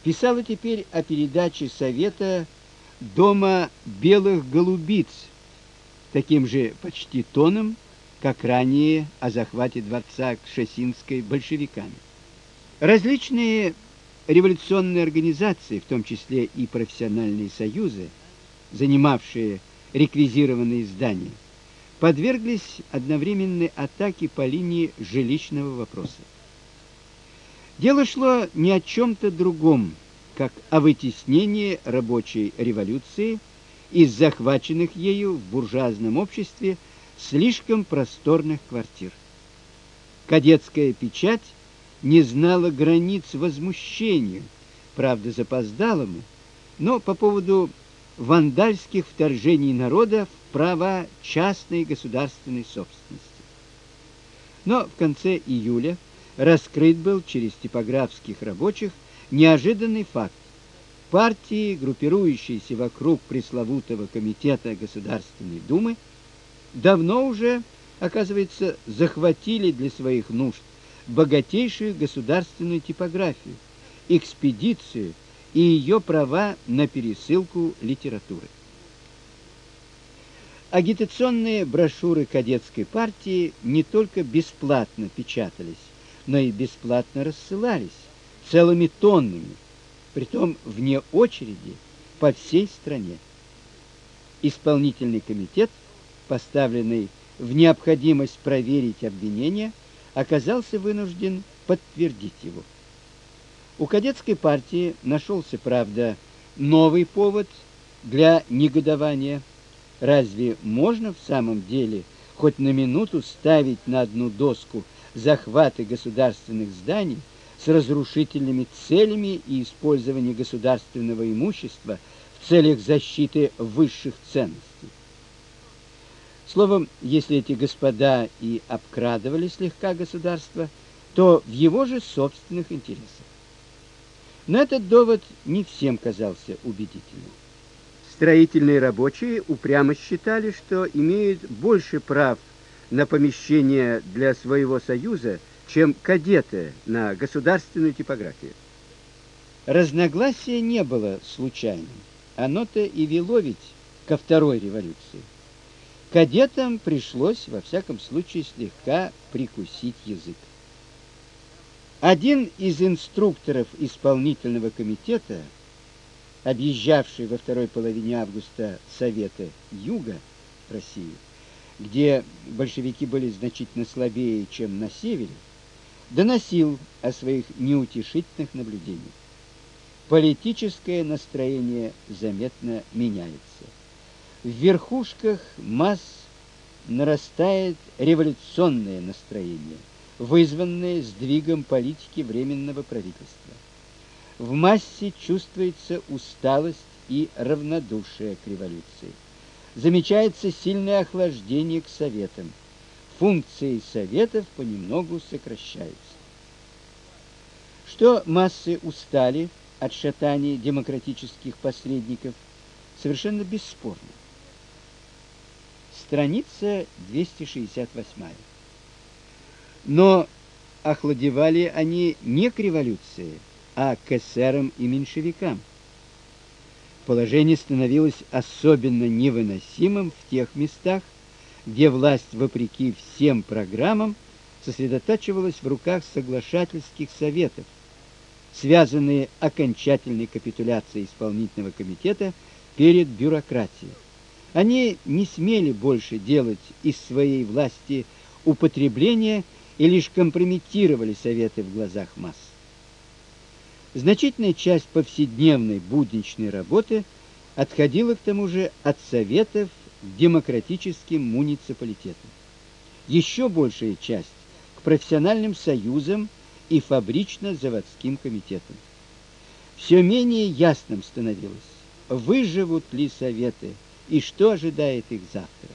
писала теперь о передаче совета дома белых голубиц таким же почти тоном, как ранее о захвате дворца Кшесинской большевиками. Различные революционные организации, в том числе и профессиональные союзы, занимавшие реквизированные здания, подверглись одновременной атаке по линии жилищного вопроса. Дело шло не о чем-то другом, как о вытеснении рабочей революции из захваченных ею в буржуазном обществе слишком просторных квартир. Кадетская печать не знала границ возмущению, правда запоздалому, но по поводу вандальских вторжений народа в права частной и государственной собственности. Но в конце июля раскрыт был через типографских рабочих неожиданный факт. Партии, группирующиеся вокруг пресловутого комитета Государственной Думы, давно уже, оказывается, захватили для своих нужд богатейшую государственную типографию, экспедицию и ее права на пересылку литературы. Агитационные брошюры кадетской партии не только бесплатно печатались, но и бесплатно рассылались целыми тоннами, притом вне очереди по всей стране. Исполнительный комитет, поставленный в необходимость проверить обвинение, оказался вынужден подтвердить его. У кадетской партии нашелся, правда, новый повод для негодования. Разве можно в самом деле хоть на минуту ставить на одну доску захваты государственных зданий с разрушительными целями и использование государственного имущества в целях защиты высших ценностей? Словом, если эти господа и обкрадывали слегка государство, то в его же собственных интересах. Но этот довод не всем казался убедительным. Строительные рабочие упрямо считали, что имеют больше прав на помещение для своего союза, чем кадеты на государственную типографию. Разногласие не было случайным. Оно-то и вело ведь ко второй революции. Кадетам пришлось, во всяком случае, слегка прикусить язык. Один из инструкторов исполнительного комитета, объезжавший во второй половине августа Советы Юга России, где большевики были значительно слабее, чем на севере, доносил о своих неутешительных наблюдениях. Политическое настроение заметно меняется. В верхушках масс нарастает революционное настроение, вызванное сдвигом политики Временного правительства. В массе чувствуется усталость и равнодушие к революции. Замечается сильное охлаждение к советам. Функции советов понемногу сокращаются. Что массы устали от шатаний демократических посредников, совершенно бесспорно. Страница 268. Но охладевали они не к революции, а к эсерам и меньшевикам. Положение становилось особенно невыносимым в тех местах, где власть, вопреки всем программам, сосредотачивалась в руках соглашательских советов, связанные окончательной капитуляцией исполнительного комитета перед бюрократией. Они не смели больше делать из своей власти употребление и лишь компрометировали советы в глазах масс. Значительная часть повседневной будничной работы отходила к тому же от советов к демократическим муниципалитетам. Еще большая часть к профессиональным союзам и фабрично-заводским комитетам. Все менее ясным становилось, выживут ли советы и что ожидает их завтра.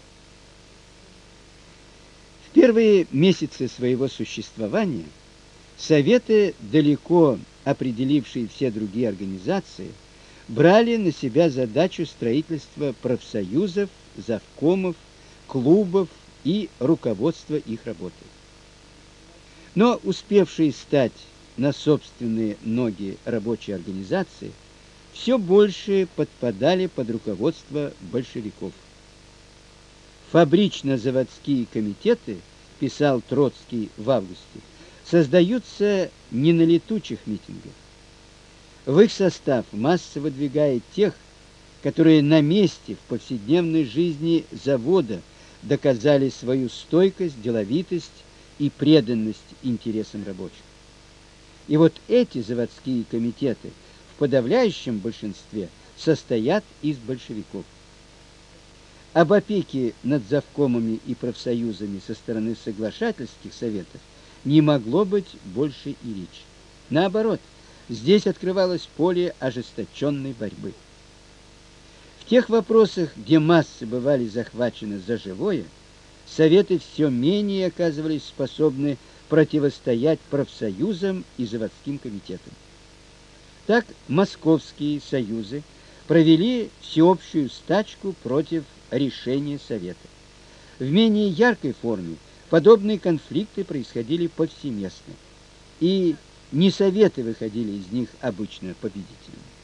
В первые месяцы своего существования советы, далеко определившие все другие организации, брали на себя задачу строительства профсоюзов, завкомов, клубов и руководства их работой. Но успевшие стать на собственные ноги рабочие организации все больше подпадали под руководство большевиков. Фабрично-заводские комитеты, писал Троцкий в августе, создаются не на летучих митингах. В их состав масса выдвигает тех, которые на месте в повседневной жизни завода доказали свою стойкость, деловитость и преданность интересам рабочих. И вот эти заводские комитеты в подавляющем большинстве состоят из большевиков. Об опеке над завкомами и профсоюзами со стороны соглашательских советов не могло быть больше и речи. Наоборот, здесь открывалось поле ожесточенной борьбы. В тех вопросах, где массы бывали захвачены за живое, советы все менее оказывались способны противостоять профсоюзам и заводским комитетам. Так московские союзы провели всеобщую стачку против решения совета. В менее яркой форме подобные конфликты происходили повсеместно, и не советы выходили из них обычно победителями.